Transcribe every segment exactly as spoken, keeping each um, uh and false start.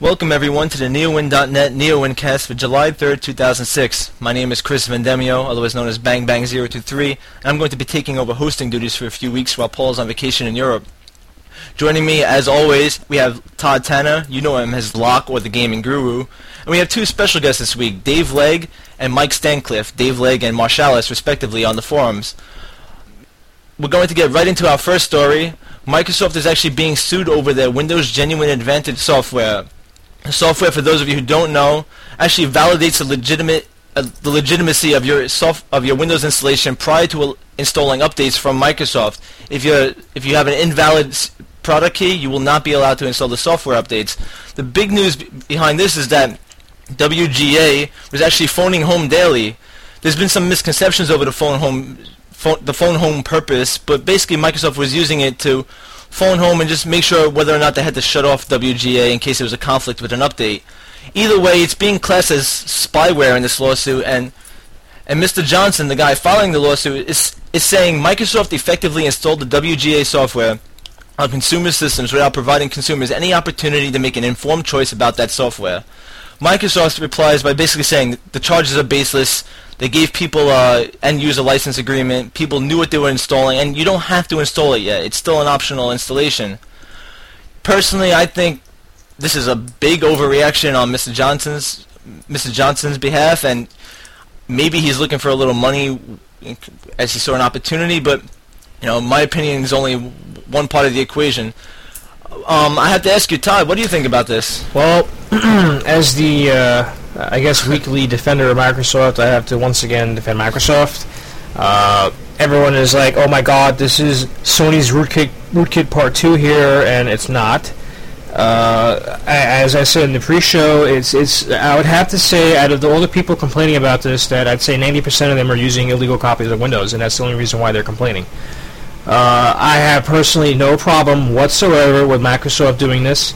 Welcome everyone to the NeoWin dot net NeoWinCast for July third, two thousand six. My name is Chris Vendemio, otherwise known as Bang Bang zero two three, and I'm going to be taking over hosting duties for a few weeks while Paul's on vacation in Europe. Joining me, as always, we have Todd Tanner, you know him as Locke or the Gaming Guru, and we have two special guests this week, Dave Legg and Mike Stancliffe, Dave Legg and Marshalis, respectively, on the forums. We're going to get right into our first story. Microsoft is actually being sued over their Windows Genuine Advantage software. The software, for those of you who don't know, actually validates the legitimate uh, the legitimacy of your soft of your Windows installation prior to uh, installing updates from Microsoft. If you if you have an invalid s- product key, you will not be allowed to install the software updates. The big news b- behind this is that W G A was actually phoning home daily. There's been some misconceptions over the phone home phone, the phone home purpose, but basically Microsoft was using it to phone home and just make sure whether or not they had to shut off W G A in case there was a conflict with an update. Either way, it's being classed as spyware in this lawsuit, and and Mister Johnson, the guy filing the lawsuit, is is saying Microsoft effectively installed the W G A software on consumer systems without providing consumers any opportunity to make an informed choice about that software. Microsoft replies by basically saying the charges are baseless. They gave people a end-user license agreement. People knew what they were installing, and you don't have to install it yet. It's still an optional installation. Personally, I think this is a big overreaction on Mister Johnson's Mister Johnson's behalf, and maybe he's looking for a little money as he saw an opportunity. But you know, my opinion is only one part of the equation. Um, I have to ask you, Todd, what do you think about this? Well, as the, uh, I guess, weekly defender of Microsoft, I have to once again defend Microsoft. Uh, everyone is like, oh my god, this is Sony's Rootkit, Rootkit Part two here, and it's not. Uh, as I said in the pre-show, it's, it's, I would have to say, out of the, all the people complaining about this, that I'd say ninety percent of them are using illegal copies of Windows, and that's the only reason why they're complaining. Uh, I have personally no problem whatsoever with Microsoft doing this.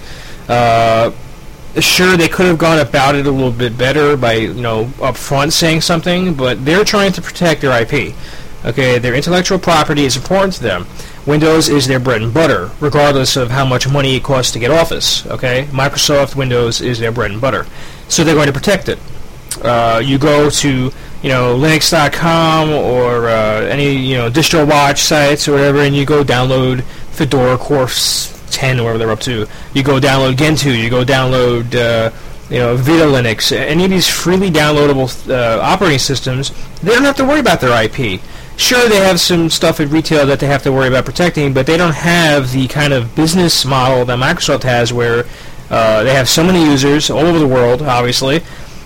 Uh, sure, they could have gone about it a little bit better by, you know, up front saying something, but they're trying to protect their I P. Okay, their intellectual property is important to them. Windows is their bread and butter, regardless of how much money it costs to get Office. Okay, Microsoft Windows is their bread and butter, so they're going to protect it. Uh, you go to you know Linux dot com or uh, any you know DistroWatch sites or whatever, and you go download Fedora Core ten or whatever they're up to. You go download Gentoo. You go download uh, you know Vita Linux. Any of these freely downloadable uh, operating systems, they don't have to worry about their I P. Sure, they have some stuff at retail that they have to worry about protecting, but they don't have the kind of business model that Microsoft has, where uh, they have so many users all over the world, obviously,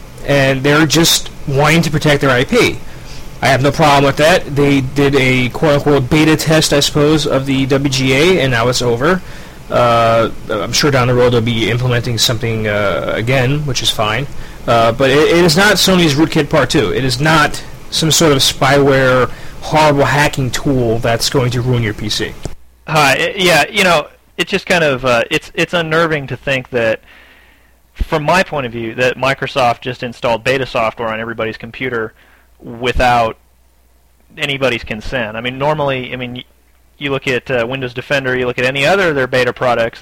and they're just wanting to protect their I P. I have no problem with that. They did a quote-unquote beta test, I suppose, of the W G A, and now it's over. Uh, I'm sure down the road they'll be implementing something uh, again, which is fine. Uh, but it, it is not Sony's Rootkit Part two. It is not some sort of spyware, horrible hacking tool that's going to ruin your P C. Hi, yeah, you know, it's just kind of, uh, it's it's unnerving to think that, from my point of view, that Microsoft just installed beta software on everybody's computer without anybody's consent. I mean, normally, I mean, you look at uh, Windows Defender, you look at any other of their beta products,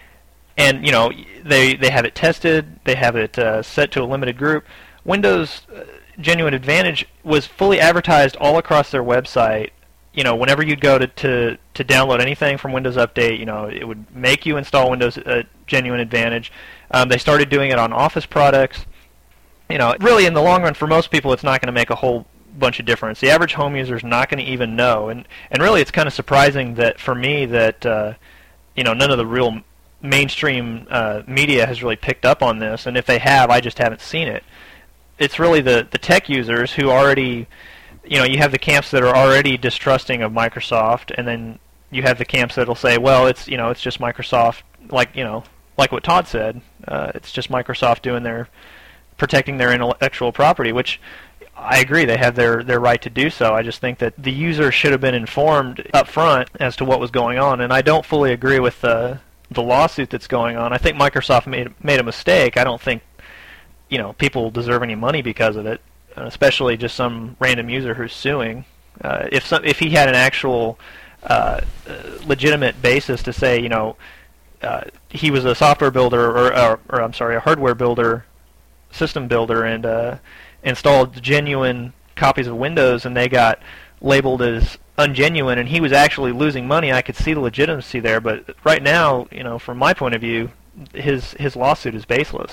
and, you know, they, they have it tested, they have it uh, set to a limited group. Windows uh, Genuine Advantage was fully advertised all across their website. You know, whenever you'd go to, to, to download anything from Windows Update, you know, it would make you install Windows uh, Genuine Advantage. Um, they started doing it on Office products. You know, really, in the long run, for most people, it's not going to make a whole bunch of difference. The average home user is not going to even know. And, and really, it's kind of surprising that, for me, that, uh, you know, none of the real mainstream uh, media has really picked up on this. And if they have, I just haven't seen it. It's really the, the tech users who already, you know, you have the camps that are already distrusting of Microsoft, and then you have the camps that'll say, well, it's, you know, it's just Microsoft, like, you know, like what Todd said, uh, it's just Microsoft doing their, protecting their intellectual property, which I agree, they have their, their right to do so. I just think that the user should have been informed up front as to what was going on, and I don't fully agree with the, the lawsuit that's going on. I think Microsoft made, made a mistake. I don't think you know, people deserve any money because of it, especially just some random user who's suing. Uh, if some, if he had an actual uh, legitimate basis to say, you know, uh, he was a software builder, or, or, or I'm sorry, a hardware builder, system builder, and uh, installed genuine copies of Windows, and they got labeled as ungenuine, and he was actually losing money. I could see the legitimacy there, but right now, you know, from my point of view, his his lawsuit is baseless.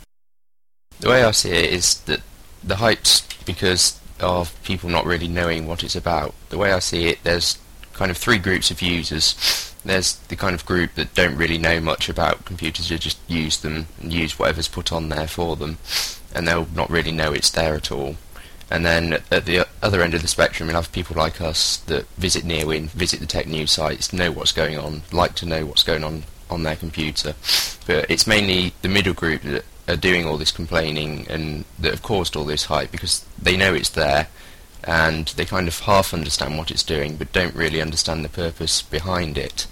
The way I see it is that the hype's because of people not really knowing what it's about. The way I see it, there's kind of three groups of users. There's the kind of group that don't really know much about computers, they just use them and use whatever's put on there for them, and they'll not really know it's there at all. And then at the other end of the spectrum, you'll have people like us that visit Neowin, visit the tech news sites, know what's going on, like to know what's going on on their computer. But it's mainly the middle group that are doing all this complaining and that have caused all this hype, because they know it's there and they kind of half understand what it's doing but don't really understand the purpose behind it.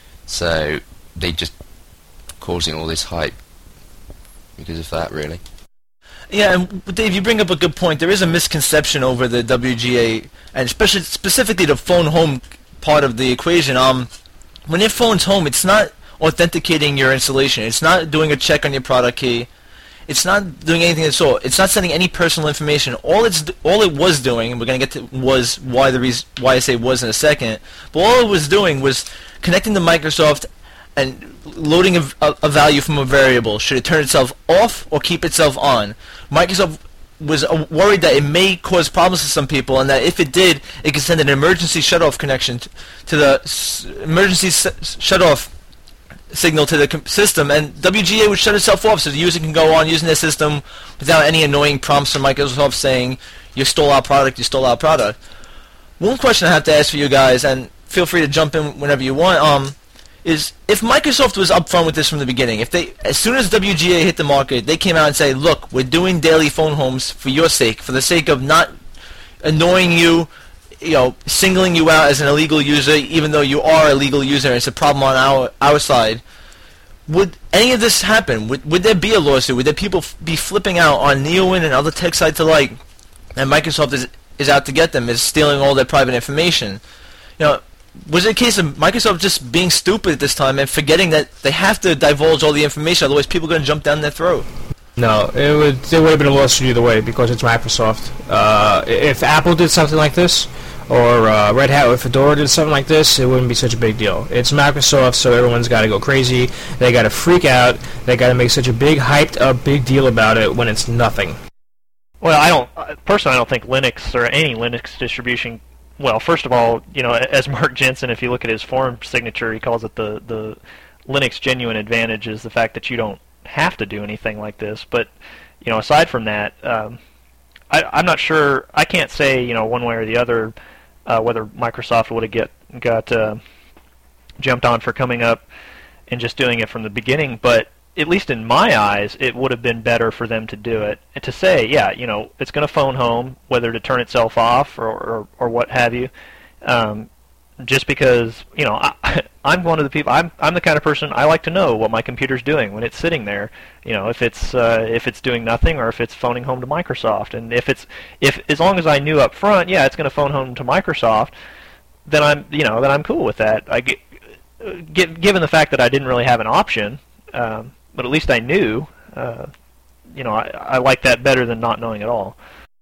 So they just causing all this hype because of that, really. Yeah, and Dave, you bring up a good point. There is a misconception over the W G A, and especially specifically the phone home part of the equation. Um, when it phones home, it's not authenticating your installation. It's not doing a check on your product key. It's not doing anything at all. It's not sending any personal information. All it's all it was doing, and we're gonna get to was why the reason why I say was in a second. But all it was doing was connecting to Microsoft and loading a, a, a value from a variable. Should it turn itself off or keep itself on? Microsoft was uh, worried that it may cause problems to some people, and that if it did, it could send an emergency shutoff connection to, to the s emergency s shutoff signal to the system, and W G A would shut itself off so the user can go on using their system without any annoying prompts from Microsoft saying, you stole our product, you stole our product. One question I have to ask for you guys, and feel free to jump in whenever you want, um, is if Microsoft was upfront with this from the beginning, if they, as soon as W G A hit the market, they came out and say, look, we're doing daily phone homes for your sake, for the sake of not annoying you, you know, singling you out as an illegal user, even though you are a legal user and it's a problem on our our side, would any of this happen? Would would there be a lawsuit? Would there people f be flipping out on Neowin and other tech sites alike, and Microsoft is is out to get them, is stealing all their private information? You know, was it a case of Microsoft just being stupid at this time and forgetting that they have to divulge all the information, otherwise people are going to jump down their throat? No, it would there would have been a lawsuit either way because it's Microsoft. Uh, if Apple did something like this, or uh, Red Hat or Fedora did something like this, it wouldn't be such a big deal. It's Microsoft, so everyone's got to go crazy. They got to freak out. They got to make such a big, hyped up, big deal about it when it's nothing. Well, I don't personally. I don't think Linux or any Linux distribution. Well, first of all, you know, as Mark Jensen, if you look at his forum signature, he calls it the the Linux genuine advantage is the fact that you don't have to do anything like this. But you know, aside from that, um, I, I'm not sure. I can't say you know one way or the other uh, whether Microsoft would have get got uh, jumped on for coming up and just doing it from the beginning. But at least in my eyes, it would have been better for them to do it and to say, yeah, you know, it's going to phone home, whether to turn itself off or or, or what have you. Um, just because, you know, I, I'm one of the people. I'm I'm the kind of person I like to know what my computer's doing when it's sitting there. You know, if it's uh, if it's doing nothing or if it's phoning home to Microsoft. And if it's if as long as I knew up front, yeah, it's going to phone home to Microsoft, then I'm you know then I'm cool with that. I get, get given the fact that I didn't really have an option, um, but at least I knew. Uh, you know, I I like that better than not knowing at all.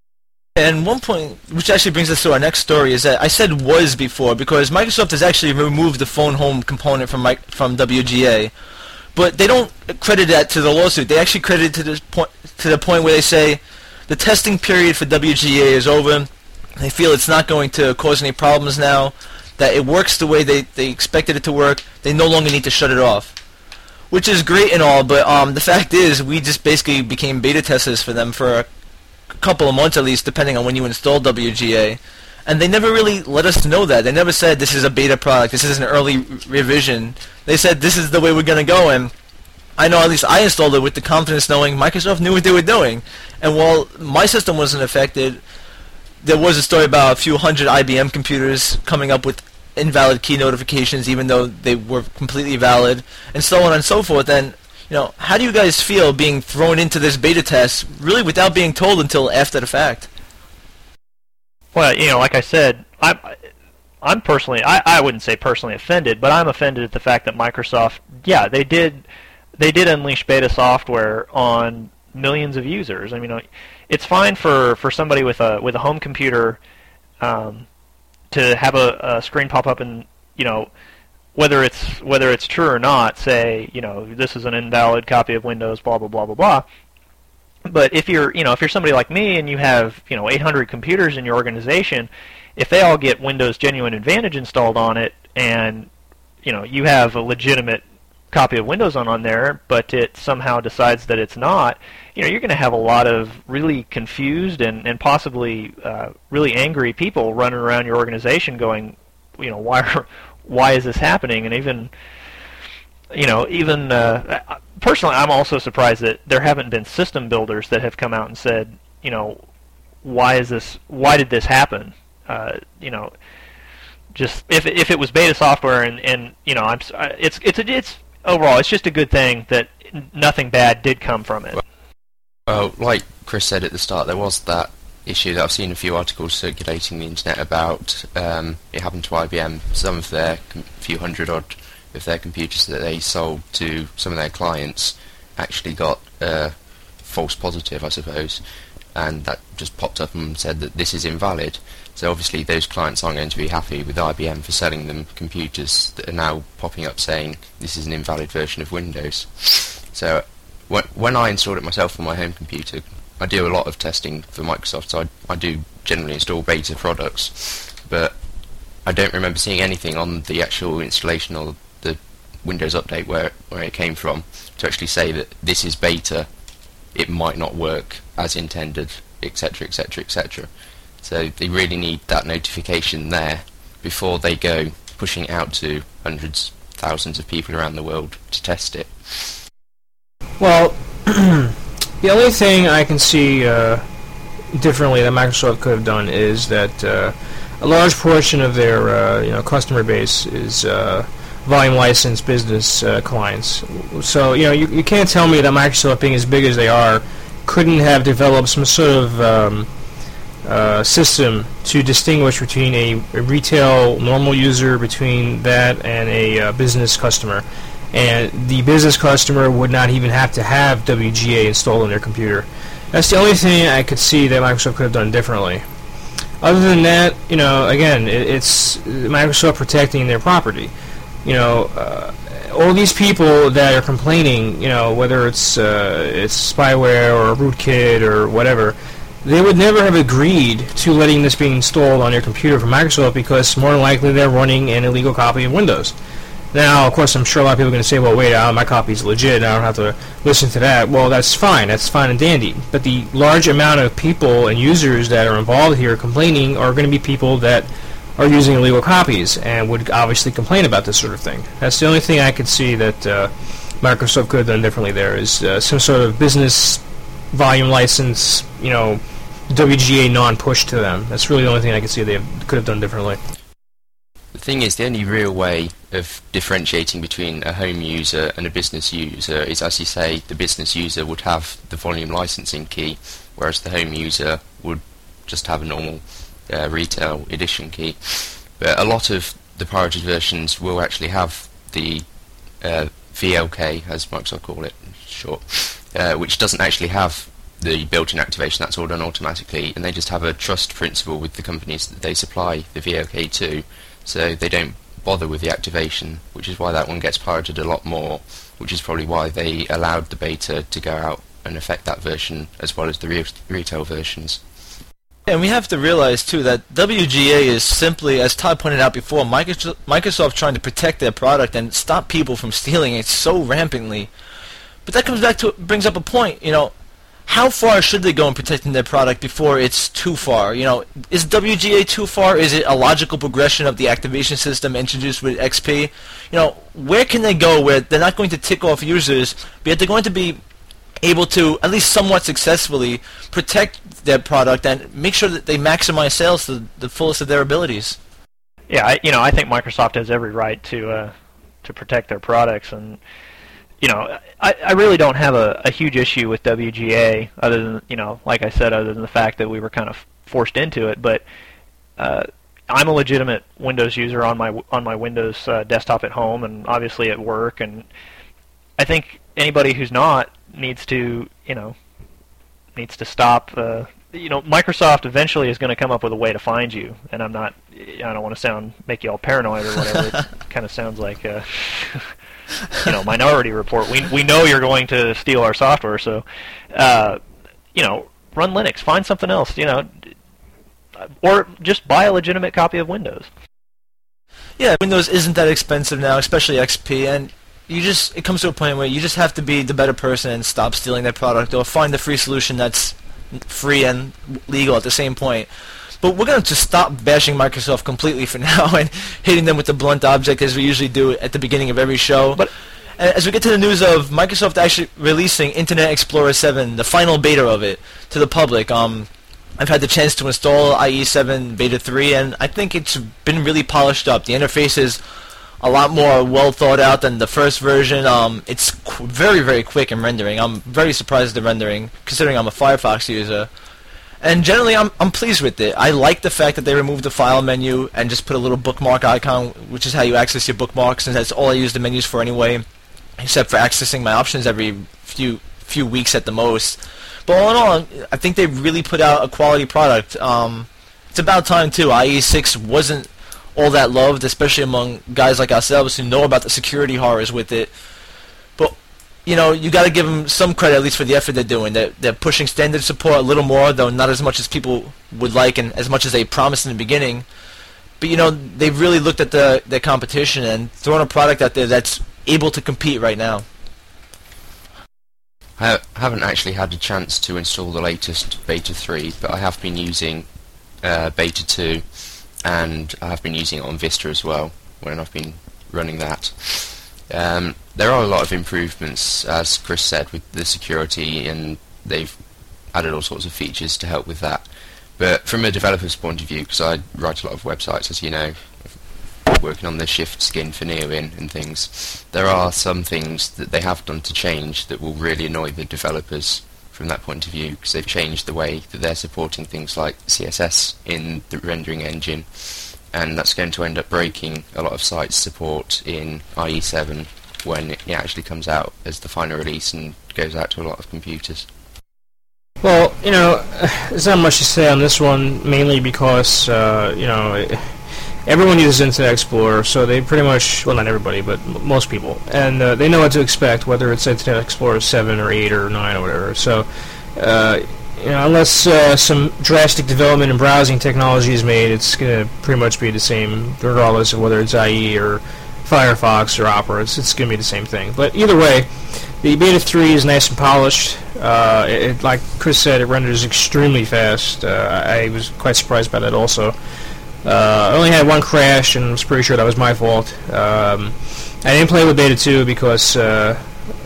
And one point, which actually brings us to our next story, is that I said was before because Microsoft has actually removed the phone home component from Mi from W G A, but they don't credit that to the lawsuit. They actually credit it to the point to the point where they say the testing period for W G A is over. They feel it's not going to cause any problems now, that it works the way they they expected it to work. They no longer need to shut it off, which is great and all. But um, the fact is, we just basically became beta testers for them for a couple of months at least, depending on when you install W G A, and they never really let us know that. They never said this is a beta product, this is an early revision. They said this is the way we're going to go, and I know at least I installed it with the confidence knowing Microsoft knew what they were doing. And while my system wasn't affected, there was a story about a few hundred I B M computers coming up with invalid key notifications even though they were completely valid, and so on and so forth. And you know, how do you guys feel being thrown into this beta test, really without being told until after the fact? Well, you know, like I said, I'm I'm personally, I, I wouldn't say personally offended, but I'm offended at the fact that Microsoft, yeah, they did, they did unleash beta software on millions of users. I mean, it's fine for, for somebody with a with a home computer um, to have a, a screen pop up and, you know, whether it's whether it's true or not, say, you know, this is an invalid copy of Windows, blah blah blah blah blah. But if you're, you know, if you're somebody like me and you have, you know, eight hundred computers in your organization, if they all get Windows Genuine Advantage installed on it, and, you know, you have a legitimate copy of Windows on on there, but it somehow decides that it's not, you know, you're going to have a lot of really confused and and possibly uh, really angry people running around your organization, going, you know, why are, why is this happening? And even, you know, even uh, personally, I'm also surprised that there haven't been system builders that have come out and said, you know, why is this? Why did this happen? Uh, you know, just if if it was beta software and, and you know, I'm it's it's it's overall it's just a good thing that nothing bad did come from it. Well, like Chris said at the start, there was that issue that I've seen a few articles circulating the internet about. Um, it happened to I B M. Some of their com- few hundred odd of their computers that they sold to some of their clients actually got uh, false positive, I suppose, and that just popped up and said that this is invalid. So obviously those clients aren't going to be happy with I B M for selling them computers that are now popping up saying this is an invalid version of Windows. So when, when I installed it myself on my home computer, I do a lot of testing for Microsoft, so I, I do generally install beta products, but I don't remember seeing anything on the actual installation or the Windows update where, where it came from to actually say that this is beta, it might not work as intended, etc, etc, et cetera. So they really need that notification there before they go pushing it out to hundreds, thousands of people around the world to test it. Well, the only thing I can see uh, differently that Microsoft could have done is that uh, a large portion of their uh, you know customer base is uh, volume licensed business uh, clients. So you know you, you can't tell me that Microsoft, being as big as they are, couldn't have developed some sort of um, uh, system to distinguish between a, a retail normal user, between that and a uh, business customer. And the business customer would not even have to have W G A installed on their computer. That's the only thing I could see that Microsoft could have done differently. Other than that, you know, again, it, it's Microsoft protecting their property. You know, uh, all these people that are complaining, you know, whether it's uh, it's spyware or rootkit or whatever, they would never have agreed to letting this be installed on your computer from Microsoft, because more than likely they're running an illegal copy of Windows. Now, of course, I'm sure a lot of people are going to say, well, wait, uh, my copy's legit, and I don't have to listen to that. Well, that's fine. That's fine and dandy. But the large amount of people and users that are involved here complaining are going to be people that are using illegal copies and would obviously complain about this sort of thing. That's the only thing I could see that uh, Microsoft could have done differently there, is uh, some sort of business volume license, you know, W G A non-push to them. That's really the only thing I could see they have, could have done differently. The thing is, the only real way of differentiating between a home user and a business user is, as you say, the business user would have the volume licensing key, whereas the home user would just have a normal uh, retail edition key. But a lot of the pirated versions will actually have the uh, V L K, as Microsoft call it, short, uh, which doesn't actually have the built-in activation. That's all done automatically, and they just have a trust principle with the companies that they supply the V L K to. So they don't bother with the activation, which is why that one gets pirated a lot more, which is probably why they allowed the beta to go out and affect that version as well as the re- retail versions. And we have to realize, too, that W G A is simply, as Todd pointed out before, Microsoft, Microsoft trying to protect their product and stop people from stealing it so rampantly. But that comes back to, brings up a point, you know, how far should they go in protecting their product before it's too far? You know, is W G A too far? Is it a logical progression of the activation system introduced with X P? You know, where can they go where they're not going to tick off users, but yet they're going to be able to, at least somewhat successfully, protect their product and make sure that they maximize sales to the fullest of their abilities? Yeah, I, you know, I think Microsoft has every right to uh, to protect their products, and you know, I, I really don't have a, a huge issue with W G A, other than, you know, like I said, other than the fact that we were kind of forced into it. But, uh, I'm a legitimate Windows user on my on my Windows uh, desktop at home, and obviously at work. And I think anybody who's not needs to, you know, needs to stop. Uh, you know, Microsoft eventually is going to come up with a way to find you. And I'm not. I don't want to sound make you all paranoid or whatever. It kind of sounds like. Uh, you know, Minority Report. We we know you're going to steal our software, so uh, you know, run Linux. Find something else. You know, or just buy a legitimate copy of Windows. Yeah, Windows isn't that expensive now, especially X P, and you just it comes to a point where you just have to be the better person and stop stealing their product, or find the free solution that's free and legal at the same point. But we're going to just stop bashing Microsoft completely for now and hitting them with the blunt object as we usually do at the beginning of every show. But as we get to the news of Microsoft actually releasing Internet Explorer seven, the final beta of it, to the public, um, I've had the chance to install I E seven Beta three, and I think it's been really polished up. The interface is a lot more well thought out than the first version. Um, it's qu- very, very quick in rendering. I'm very surprised at the rendering, considering I'm a Firefox user. And generally, I'm I'm pleased with it. I like the fact that they removed the file menu and just put a little bookmark icon, which is how you access your bookmarks, and that's all I use the menus for anyway, except for accessing my options every few few weeks at the most. But all in all, I think they really put out a quality product. Um, it's about time too. I E six wasn't all that loved, especially among guys like ourselves who know about the security horrors with it. But you know, you got to give them some credit, at least for the effort they're doing. They're, they're pushing standard support a little more, though not as much as people would like and as much as they promised in the beginning. But, you know, they've really looked at the their competition and thrown a product out there that's able to compete right now. I haven't actually had a chance to install the latest Beta three, but I have been using uh, Beta two, and I have been using it on Vista as well, when I've been running that. Um, there are a lot of improvements, as Chris said, with the security, and they've added all sorts of features to help with that. But from a developer's point of view, because I write a lot of websites, as you know, working on the Shift skin for Neowin and things, there are some things that they have done to change that will really annoy the developers from that point of view, because they've changed the way that they're supporting things like C S S in the rendering engine. And that's going to end up breaking a lot of sites' support in I E seven when it actually comes out as the final release and goes out to a lot of computers. Well, you know, there's not much to say on this one, mainly because, uh, you know, everyone uses Internet Explorer, so they pretty much, well, not everybody, but m- most people, and uh, they know what to expect, whether it's Internet Explorer seven or eight or nine or whatever. So, uh, you know, unless uh, some drastic development in browsing technology is made, it's going to pretty much be the same, regardless of whether it's I E or Firefox or Opera. It's, it's going to be the same thing. But either way, the Beta three is nice and polished. Uh, it, it, like Chris said, it renders extremely fast. Uh, I was quite surprised by that also. Uh, I only had one crash, and I was pretty sure that was my fault. Um, I didn't play with Beta two because uh,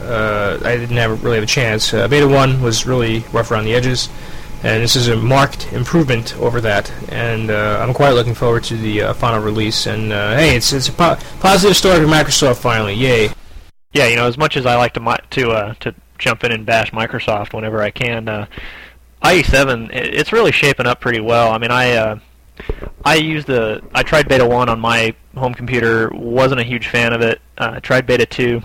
uh, I didn't have, really have a chance. Uh, Beta one was really rough around the edges, and this is a marked improvement over that. And uh, I'm quite looking forward to the uh, final release. And uh, hey, it's it's a po- positive story for Microsoft finally. Yay! Yeah, you know, as much as I like to mi- to uh, to jump in and bash Microsoft whenever I can, uh, I E seven it, it's really shaping up pretty well. I mean, I. Uh, I used the. I tried Beta one on my home computer. Wasn't a huge fan of it. Uh, I tried Beta two,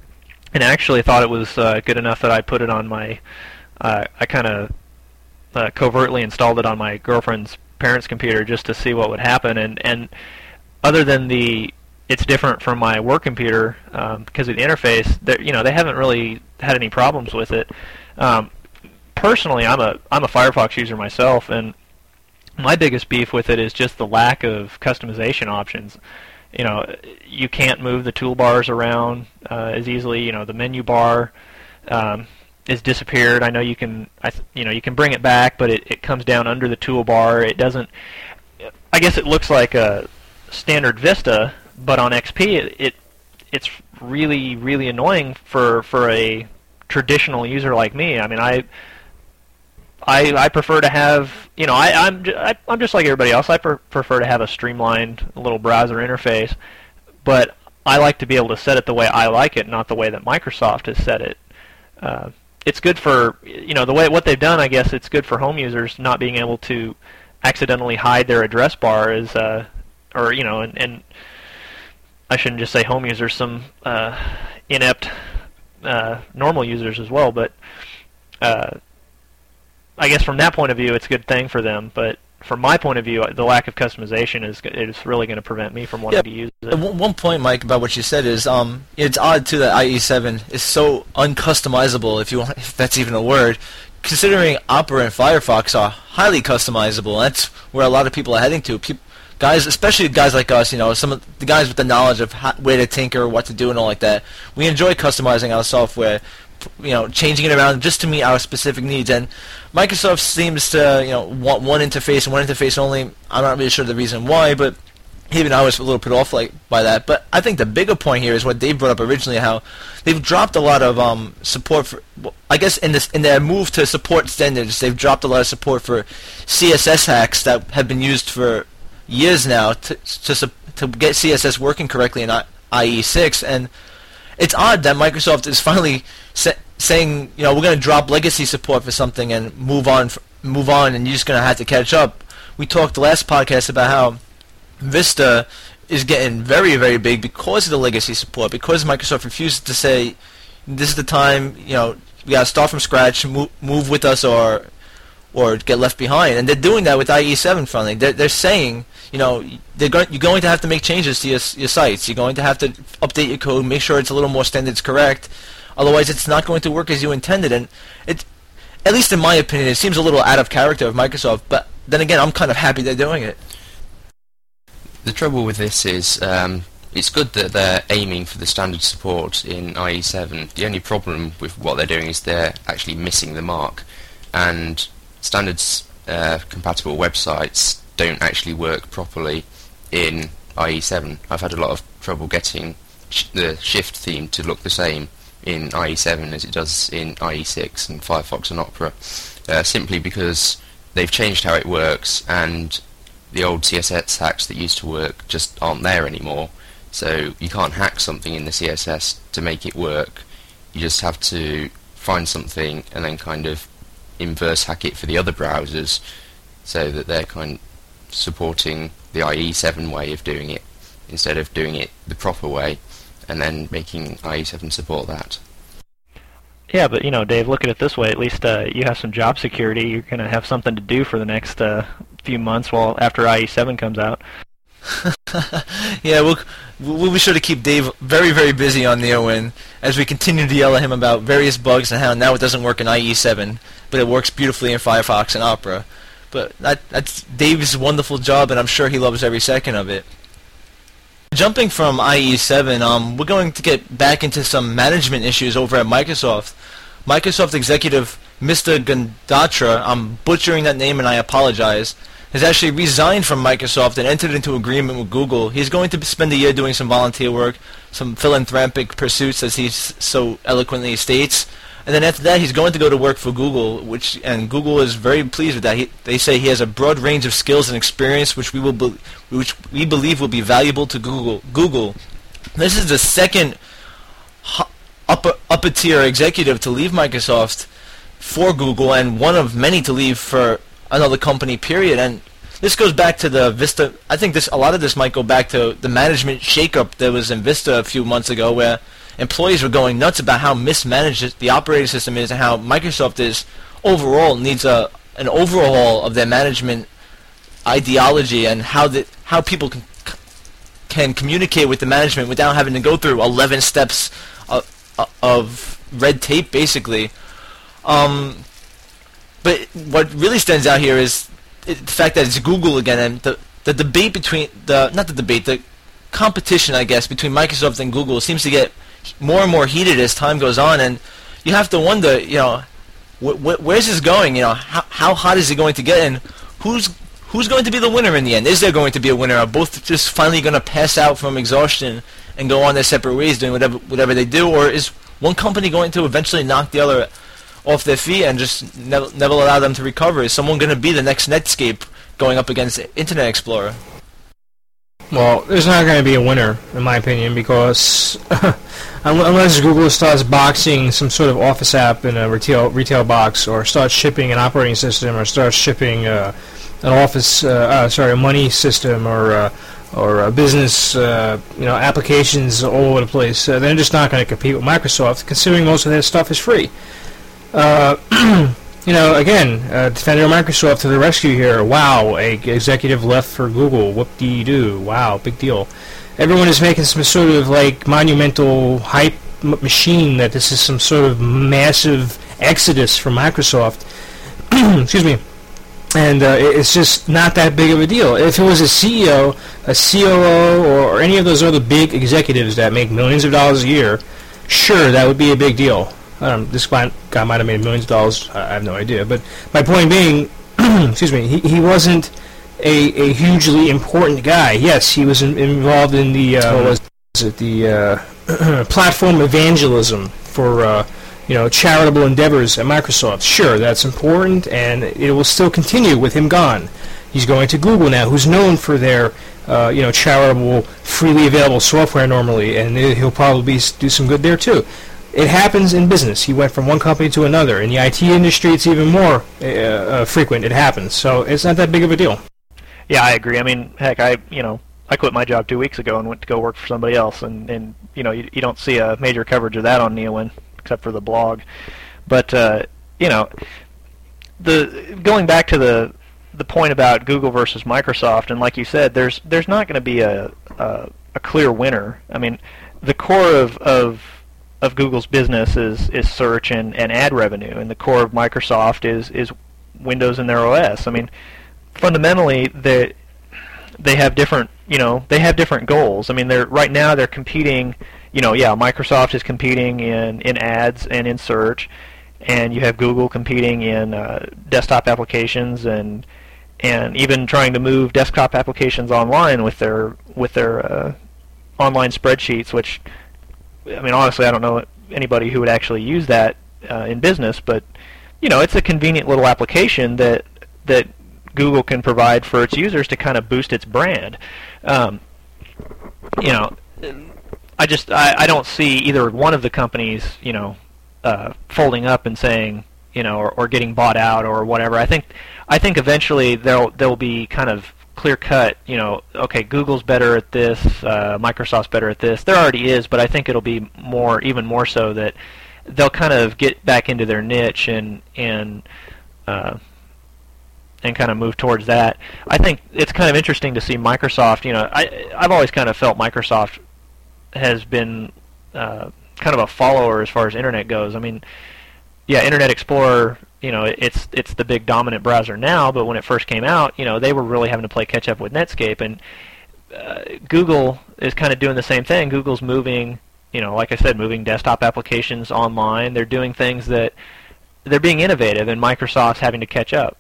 and actually thought it was uh, good enough that I put it on my. Uh, I kind of uh, covertly installed it on my girlfriend's parents' computer just to see what would happen. And and other than the, it's different from my work computer um, because of the interface. You know, they haven't really had any problems with it. Um, personally, I'm a I'm a Firefox user myself, and my biggest beef with it is just the lack of customization options. You know, you can't move the toolbars around uh, as easily. You know, the menu bar um, is disappeared. I know you can, I th- you know, you can bring it back, but it, it comes down under the toolbar. It doesn't. I guess it looks like a standard Vista, but on X P, it, it it's really really annoying for for a traditional user like me. I mean, I. I, I prefer to have, you know, I, I'm, I, I'm just like everybody else. I per, prefer to have a streamlined little browser interface, but I like to be able to set it the way I like it, not the way that Microsoft has set it. Uh, it's good for, you know, the way what they've done. I guess it's good for home users not being able to accidentally hide their address bar as, uh, or you know, and, and I shouldn't just say home users, some uh, inept uh, normal users as well. But uh, I guess from that point of view, it's a good thing for them. But from my point of view, the lack of customization is is really going to prevent me from wanting yeah, to use it. One point, Mike, about what you said is um, it's odd too that I E seven is so uncustomizable, if you want, if that's even a word, considering Opera and Firefox are highly customizable. That's where a lot of people are heading to. People, guys, especially guys like us, you know, some of the guys with the knowledge of how, where to tinker, what to do, and all like that. We enjoy customizing our software, you know, changing it around just to meet our specific needs. And Microsoft seems to, you know, want one interface and one interface only. I'm not really sure the reason why, but even I was a little put off like by that. But I think the bigger point here is what Dave brought up originally, how they've dropped a lot of um, support for. I guess in this in their move to support standards, they've dropped a lot of support for C S S hacks that have been used for years now to to to get C S S working correctly in I E six. And it's odd that Microsoft is finally sa- saying, you know, we're going to drop legacy support for something and move on, f- move on, and you're just going to have to catch up. We talked the last podcast about how Vista is getting very, very big because of the legacy support, because Microsoft refuses to say, this is the time, you know, we got to start from scratch, move, move with us, or or get left behind. And they're doing that with I E seven finally. They're, they're saying, you know, they're go- you're going to have to make changes to your, your sites. You're going to have to update your code, make sure it's a little more standards correct. Otherwise, it's not going to work as you intended. And it, at least in my opinion, it seems a little out of character of Microsoft. But then again, I'm kind of happy they're doing it. The trouble with this is um, it's good that they're aiming for the standard support in I E seven. The only problem with what they're doing is they're actually missing the mark. And standards uh, compatible websites don't actually work properly in I E seven. I've had a lot of trouble getting sh- the Shift theme to look the same in I E seven as it does in I E six and Firefox and Opera, uh, simply because they've changed how it works, and the old C S S hacks that used to work just aren't there anymore. So you can't hack something in the C S S to make it work. You just have to find something and then kind of inverse hack it for the other browsers, so that they're kind of supporting the I E seven way of doing it instead of doing it the proper way and then making I E seven support that. Yeah, but you know, Dave, look at it this way. At least uh, you have some job security. You're going to have something to do for the next uh, few months while after I E seven comes out. Yeah, we'll, we'll be sure to keep Dave very, very busy on NeoWin as we continue to yell at him about various bugs and how now it doesn't work in I E seven, but it works beautifully in Firefox and Opera. But that, that's Dave's wonderful job, and I'm sure he loves every second of it. Jumping from I E seven, um, we're going to get back into some management issues over at Microsoft. Microsoft executive Mister Gandatra, I'm butchering that name and I apologize, has actually resigned from Microsoft and entered into agreement with Google. He's going to spend a year doing some volunteer work, some philanthropic pursuits, as he so eloquently states. And then after that, he's going to go to work for Google, which and Google is very pleased with that. He, they say he has a broad range of skills and experience, which we will, be, which we believe will be valuable to Google. Google. This is the second upper upper tier executive to leave Microsoft for Google, and one of many to leave for another company. Period. And this goes back to the Vista. I think this a lot of this might go back to the management shakeup that was in Vista a few months ago, where employees were going nuts about how mismanaged the operating system is and how Microsoft is overall needs a an overhaul of their management ideology and how the how people can can communicate with the management without having to go through eleven steps of, of red tape, basically. Um, but what really stands out here is the fact that it's Google again, and the the debate between the not the debate the competition, I guess, between Microsoft and Google seems to get more and more heated as time goes on, and you have to wonder, you know, wh- wh- where's this going? You know, how how hot is it going to get, and who's who's going to be the winner in the end? Is there going to be a winner? Are both just finally going to pass out from exhaustion and go on their separate ways, doing whatever whatever they do, or is one company going to eventually knock the other off their feet and just never never allow them to recover? Is someone going to be the next Netscape going up against Internet Explorer? Well, there's not going to be a winner, in my opinion, because unless Google starts boxing some sort of Office app in a retail retail box, or starts shipping an operating system, or starts shipping uh, an office, uh, uh, sorry, a money system or uh, or a business, uh, you know, applications all over the place. Uh, they're just not going to compete with Microsoft, considering most of their stuff is free. Uh, you know, again, uh, Defender of Microsoft to the rescue here. Wow, a executive left for Google. Whoop-dee-doo. Wow, big deal. Everyone is making some sort of like monumental hype m- machine that this is some sort of massive exodus from Microsoft. Excuse me. And uh, it's just not that big of a deal. If it was a C E O, a C O O, or, or any of those other big executives that make millions of dollars a year, sure, that would be a big deal. Um, this guy, guy might have made millions of dollars. I have no idea. But my point being, excuse me, he, he wasn't a, a hugely important guy. Yes, he was in, involved in the uh, what was it, the uh, platform evangelism for uh, you know, charitable endeavors at Microsoft. Sure, that's important, and it will still continue with him gone. He's going to Google now, who's known for their uh, you know, charitable, freely available software normally, and he'll probably do some good there too. It happens in business. He went from one company to another. In the I T industry, it's even more uh, uh, frequent. It happens, so it's not that big of a deal. Yeah, I agree. I mean, heck, I you know I quit my job two weeks ago and went to go work for somebody else, and, and you know you, you don't see a major coverage of that on NeoWin except for the blog. But uh, you know, the going back to the the point about Google versus Microsoft, and like you said, there's there's not going to be a, a a clear winner. I mean, the core of of of Google's business is, is search and, and ad revenue, and the core of Microsoft is, is Windows and their O S. I mean, fundamentally, they they have different you know they have different goals. I mean, they're right now they're competing. You know, yeah, Microsoft is competing in, in ads and in search, and you have Google competing in uh, desktop applications and and even trying to move desktop applications online with their with their uh, online spreadsheets, which. I mean, honestly, I don't know anybody who would actually use that uh, in business, but you know, it's a convenient little application that that Google can provide for its users to kind of boost its brand. Um, you know, I just I, I don't see either one of the companies, you know, uh, folding up and saying, you know, or, or getting bought out or whatever. I think I think eventually there'll there'll be kind of clear cut, you know, okay, Google's better at this, uh, Microsoft's better at this. There already is, but I think it'll be more, even more so, that they'll kind of get back into their niche and and uh, and kind of move towards that. I think it's kind of interesting to see Microsoft. You know, I I've always kind of felt Microsoft has been uh, kind of a follower as far as internet goes. I mean, yeah, Internet Explorer. You know, it's it's the big dominant browser now, but when it first came out, you know, they were really having to play catch up with Netscape, and uh, Google is kind of doing the same thing. Google's moving, you know, like I said, moving desktop applications online. They're doing things that they're being innovative, and Microsoft's having to catch up.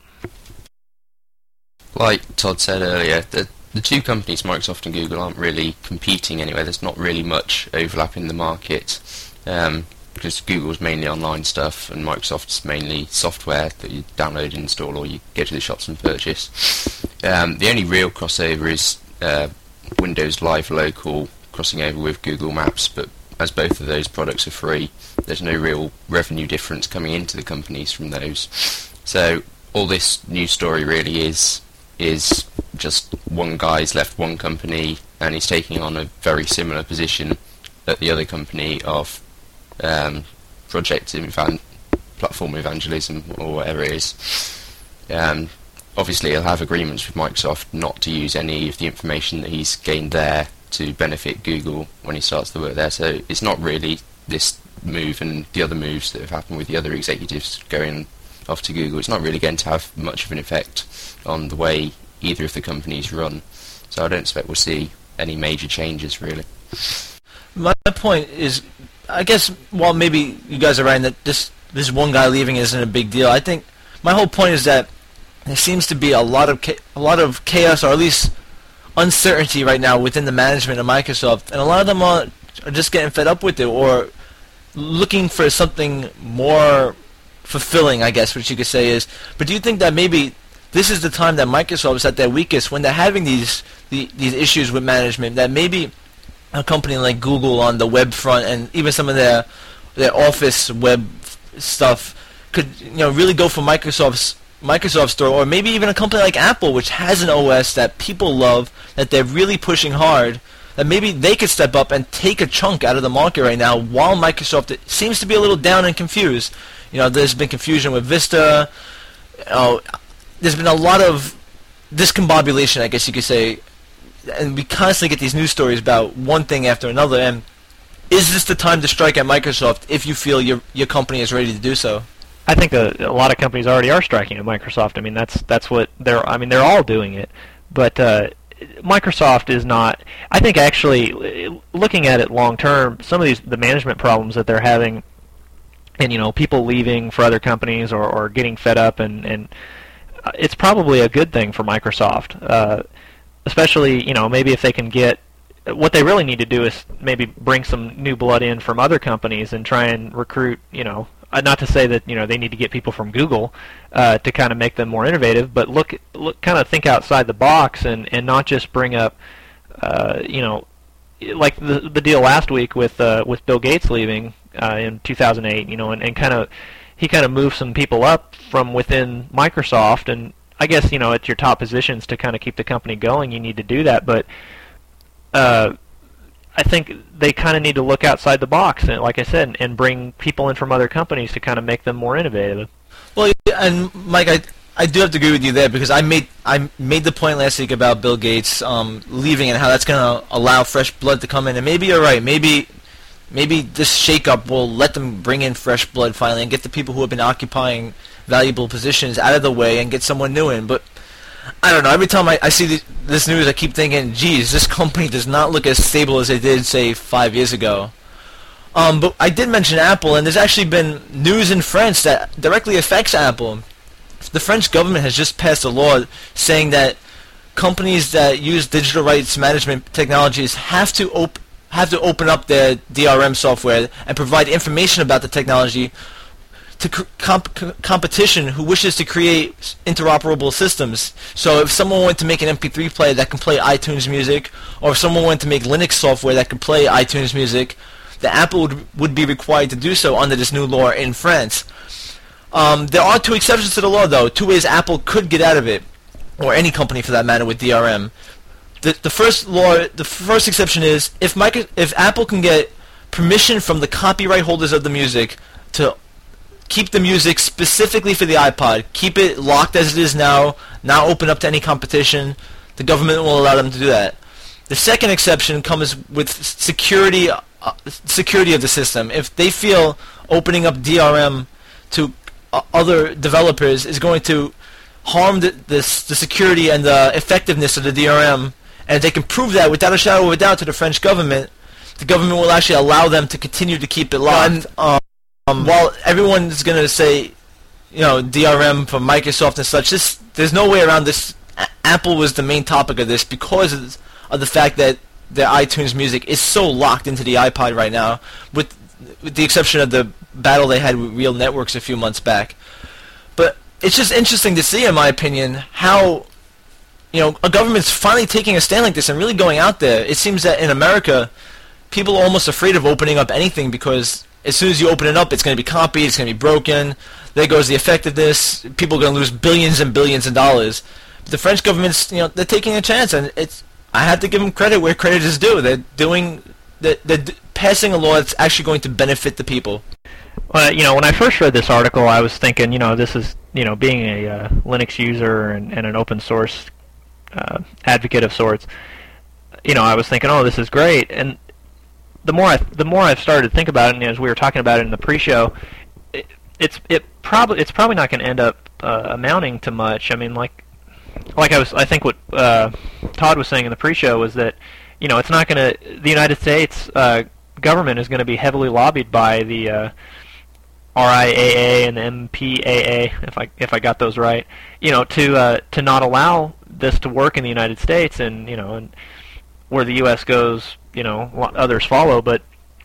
Like Todd said earlier, the the two companies, Microsoft and Google, aren't really competing anywhere. There's not really much overlap in the market. Um, because Google's mainly online stuff and Microsoft's mainly software that you download and install or you go to the shops and purchase. Um, the only real crossover is uh, Windows Live Local crossing over with Google Maps, but as both of those products are free, there's no real revenue difference coming into the companies from those. So all this news story really is is just one guy's left one company and he's taking on a very similar position at the other company of Um, project evan- platform evangelism or whatever it is. Um, obviously he'll have agreements with Microsoft not to use any of the information that he's gained there to benefit Google when he starts to work there, so it's not really this move and the other moves that have happened with the other executives going off to Google. It's not really going to have much of an effect on the way either of the companies run, so I don't expect we'll see any major changes really. My point is, I guess, while maybe you guys are right that this this one guy leaving isn't a big deal, I think my whole point is that there seems to be a lot of cha- a lot of chaos, or at least uncertainty right now within the management of Microsoft, and a lot of them are, are just getting fed up with it or looking for something more fulfilling, I guess, what you could say is. But do you think that maybe this is the time that Microsoft is at their weakest, when they're having these the, these issues with management, that maybe a company like Google on the web front and even some of their their Office web stuff could, you know, really go for Microsoft's Microsoft Store, or maybe even a company like Apple, which has an O S that people love, that they're really pushing hard, that maybe they could step up and take a chunk out of the market right now, while Microsoft seems to be a little down and confused. You know, there's been confusion with Vista. You know, there's been a lot of discombobulation, I guess you could say, and we constantly get these news stories about one thing after another. And is this the time to strike at Microsoft if you feel your your company is ready to do so? I think a, a lot of companies already are striking at Microsoft. I mean, that's that's what they're. I mean, they're all doing it, but uh, Microsoft is not. I think actually, looking at it long term, some of these the management problems that they're having, and you know, people leaving for other companies or, or getting fed up, and and it's probably a good thing for Microsoft, uh, especially you know maybe if they can get. What they really need to do is maybe bring some new blood in from other companies and try and recruit, you know, uh, not to say that, you know, they need to get people from Google uh, to kind of make them more innovative, but look, look, kind of think outside the box and, and not just bring up, uh, you know, like the the deal last week with uh, with Bill Gates leaving uh, in two thousand eight, you know, and, and kind of he kind of moved some people up from within Microsoft, and I guess, you know, at your top positions to kind of keep the company going, you need to do that, but Uh, I think they kind of need to look outside the box, and like I said, and, and bring people in from other companies to kind of make them more innovative. Well, and Mike, I I do have to agree with you there, because I made I made the point last week about Bill Gates um, leaving and how that's going to allow fresh blood to come in, and maybe you're right. Maybe maybe this shakeup will let them bring in fresh blood finally and get the people who have been occupying valuable positions out of the way and get someone new in, but. I don't know. Every time I, I see the, this news, I keep thinking, geez, this company does not look as stable as they did, say, five years ago. Um, but I did mention Apple, and there's actually been news in France that directly affects Apple. The French government has just passed a law saying that companies that use digital rights management technologies have to op- have to open up their D R M software and provide information about the technology to comp- competition who wishes to create interoperable systems. So if someone wanted to make an M P three player that can play iTunes music, or if someone wanted to make Linux software that can play iTunes music, the Apple would, would be required to do so under this new law in France. Um, there are two exceptions to the law, though. Two ways Apple could get out of it, or any company for that matter, with D R M. The, the first law, the first exception is if micro, if Apple can get permission from the copyright holders of the music to keep the music specifically for the iPod, keep it locked as it is now, not open up to any competition, the government will allow them to do that. The second exception comes with security uh, security of the system. If they feel opening up D R M to uh, other developers is going to harm the, this, the security and the effectiveness of the D R M, and if they can prove that without a shadow of a doubt to the French government, the government will actually allow them to continue to keep it locked. Um, Um, while everyone's going to say, you know, D R M from Microsoft and such, this, there's no way around this. A- Apple was the main topic of this because of, of the fact that their iTunes music is so locked into the iPod right now, with, with the exception of the battle they had with Real Networks a few months back. But it's just interesting to see, in my opinion, how, you know, a government's finally taking a stand like this and really going out there. It seems that in America, people are almost afraid of opening up anything because as soon as you open it up, it's going to be copied, it's going to be broken, there goes the effectiveness, people are going to lose billions and billions of dollars. But the French government's, you know, they're taking a chance, and it's, I have to give them credit where credit is due. They're doing, they're, they're d- passing a law that's actually going to benefit the people. Well, you know, when I first read this article, I was thinking, you know, this is, you know, being a uh, Linux user and, and an open source uh, advocate of sorts, you know, I was thinking, oh, this is great, and the more I, the more I've started to think about it, and as we were talking about it in the pre-show, it, it's it probably it's probably not going to end up uh, amounting to much. I mean, like like I was, I think what uh, Todd was saying in the pre-show was that, you know, it's not going to, the United States uh, government is going to be heavily lobbied by the uh, R I A A and the M P A A, if I if I got those right, you know, to uh, to not allow this to work in the United States, and you know, and where the U S goes, you know, others follow. But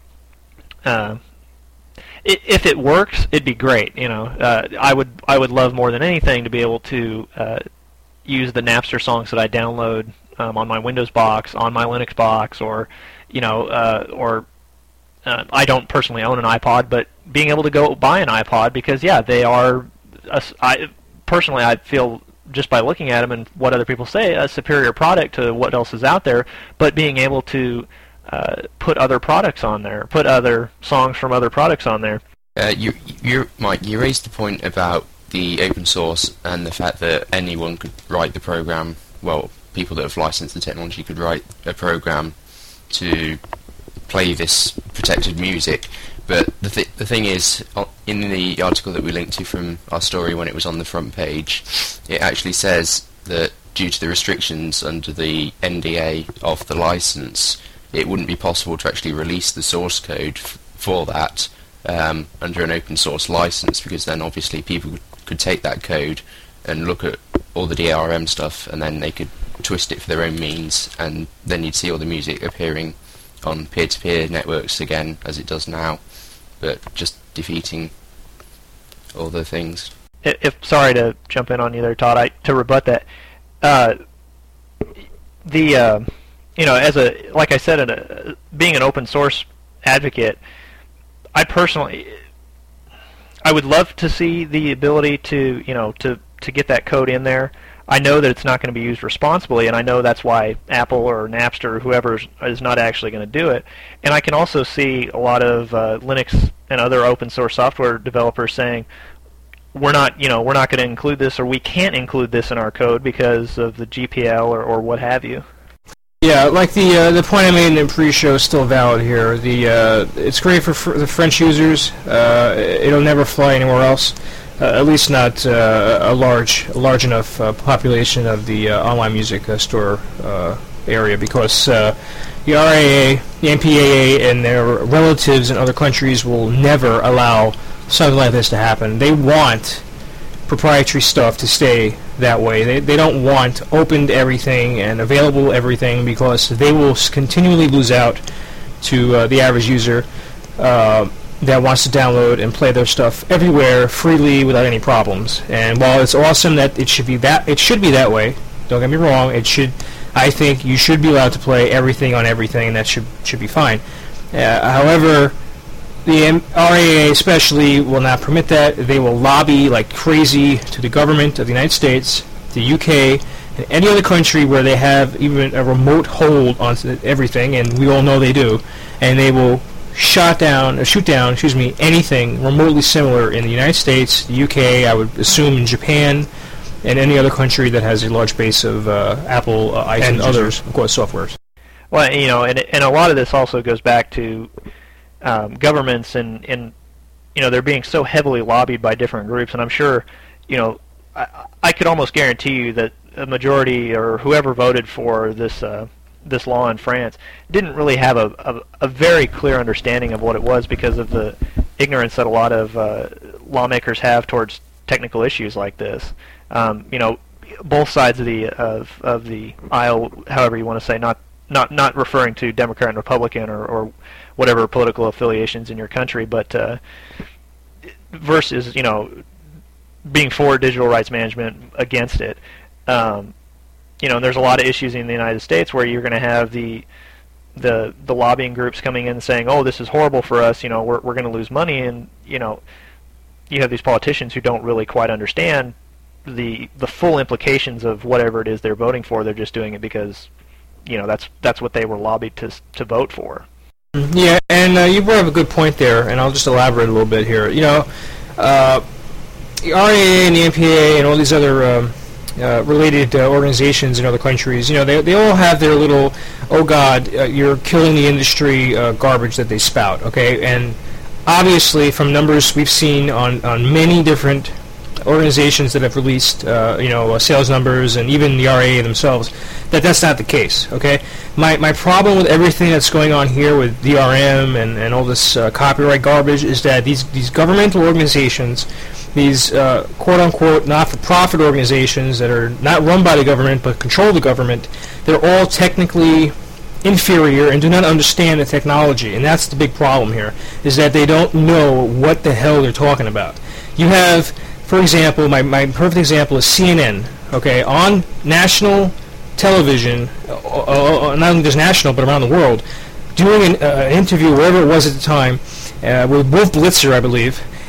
uh, it, if it works, it'd be great. You know, uh, I would I would love more than anything to be able to uh, use the Napster songs that I download um, on my Windows box, on my Linux box, or you know, uh, or uh, I don't personally own an iPod, but being able to go buy an iPod because yeah, they are. A, I, personally, I feel just by looking at them and what other people say, a superior product to what else is out there. But being able to uh, put other products on there, put other songs from other products on there. Uh, you, you, Mike, you raised the point about the open source and the fact that anyone could write the program. Well, people that have licensed the technology could write a program to play this protected music. But the th- the thing is, in the article that we linked to from our story when it was on the front page, it actually says that due to the restrictions under the N D A of the license, it wouldn't be possible to actually release the source code f- for that um, under an open source license, because then obviously people could, could take that code and look at all the D R M stuff, and then they could twist it for their own means, and then you'd see all the music appearing on peer-to-peer networks again, as it does now, but just defeating all the things. If, if sorry to jump in on you there, Todd, I, to rebut that, uh, the uh, you know, as a like I said, in a, being an open source advocate, I personally, I would love to see the ability to you know to to get that code in there. I know that it's not going to be used responsibly, and I know that's why Apple or Napster or whoever is not actually going to do it. And I can also see a lot of uh, Linux and other open source software developers saying, "We're not, you know, we're not going to include this, or we can't include this in our code because of the G P L or, or what have you." Yeah, like the uh, the point I made in the pre-show is still valid here. The uh, it's great for fr- the French users. Uh, it'll never fly anywhere else. Uh, at least not uh, a large, a large enough uh, population of the uh, online music uh, store uh, area, because uh, the R A A, the M P A A, and their relatives in other countries will never allow something like this to happen. They want proprietary stuff to stay that way. They they don't want opened everything and available everything, because they will continually lose out to uh, the average user Uh, that wants to download and play their stuff everywhere freely without any problems. And while it's awesome that it should be that it should be that way, don't get me wrong, it should. I think you should be allowed to play everything on everything, and that should should be fine. Uh, however, the M- R A A especially will not permit that. They will lobby like crazy to the government of the United States, the U K, and any other country where they have even a remote hold on everything, and we all know they do, and they will shot down, or shoot down, excuse me, anything remotely similar in the United States, the U K, I would assume in Japan, and any other country that has a large base of uh, Apple, uh, iTunes, and others, of course, softwares. Well, you know, and and a lot of this also goes back to um, governments, and, and you know, they're being so heavily lobbied by different groups, and I'm sure, you know, I, I could almost guarantee you that a majority or whoever voted for this uh, this law in France didn't really have a, a, a very clear understanding of what it was, because of the ignorance that a lot of uh, lawmakers have towards technical issues like this. Um, you know, both sides of the of, of the aisle, however you want to say, not not not referring to Democrat and Republican or, or whatever political affiliations in your country, but uh, versus, you know, being for digital rights management, against it. Um, You know, there's a lot of issues in the United States where you're going to have the the the lobbying groups coming in and saying, "Oh, this is horrible for us. You know, we're we're going to lose money," and you know, you have these politicians who don't really quite understand the the full implications of whatever it is they're voting for. They're just doing it because, you know, that's that's what they were lobbied to to vote for. Yeah, and uh, you brought up a good point there, and I'll just elaborate a little bit here. You know, uh, the R A A and the M P A A and all these other um, Uh, related uh, organizations in other countries, you know, they they all have their little, oh God, uh, you're killing the industry uh, garbage that they spout, okay? And obviously, from numbers we've seen on, on many different organizations that have released, uh, you know, uh, sales numbers, and even the R A A themselves, that that's not the case, okay? My my problem with everything that's going on here with D R M and, and all this uh, copyright garbage is that these, these governmental organizations, these uh, quote-unquote not-for-profit organizations that are not run by the government but control the government, they're all technically inferior and do not understand the technology. And that's the big problem here, is that they don't know what the hell they're talking about. You have, for example, my, my perfect example is C N N, okay, on national television, uh, uh, not only just national but around the world, doing an uh, interview, wherever it was at the time, uh, with Wolf Blitzer, I believe,